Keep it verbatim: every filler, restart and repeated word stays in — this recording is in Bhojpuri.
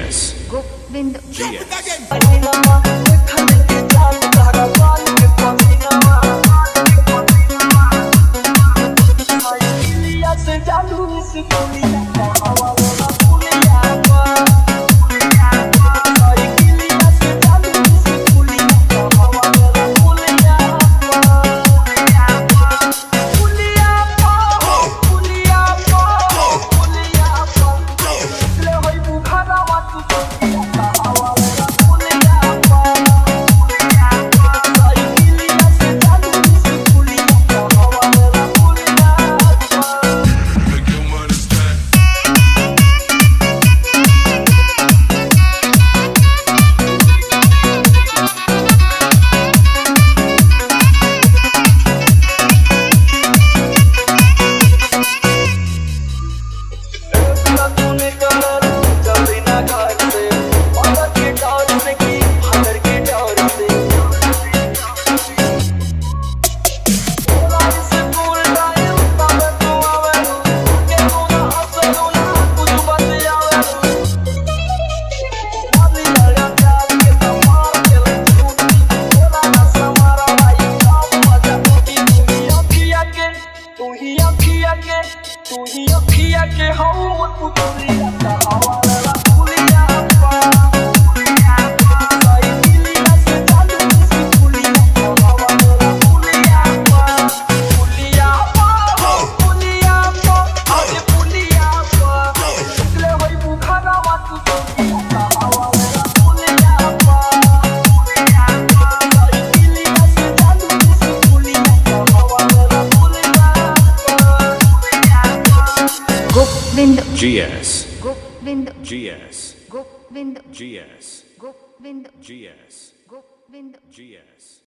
S. Govind G S. तू ही अखिया के हौ पुतलिया का हवाला पुलिया पा पुलिया पा साई दिलिया से चालू से पुलिया का हवाला पुलिया पा पुलिया पा पुलिया पा आज पुलिया पा ले होई बुखारा वातु पुलिया का हवाला पुलिया पा पुलिया पा साई दिलिया से चालू से पुलिया का हवाला पुलिया Govind G S. Govind G S. Govind G S. Govind G S. Govind G S.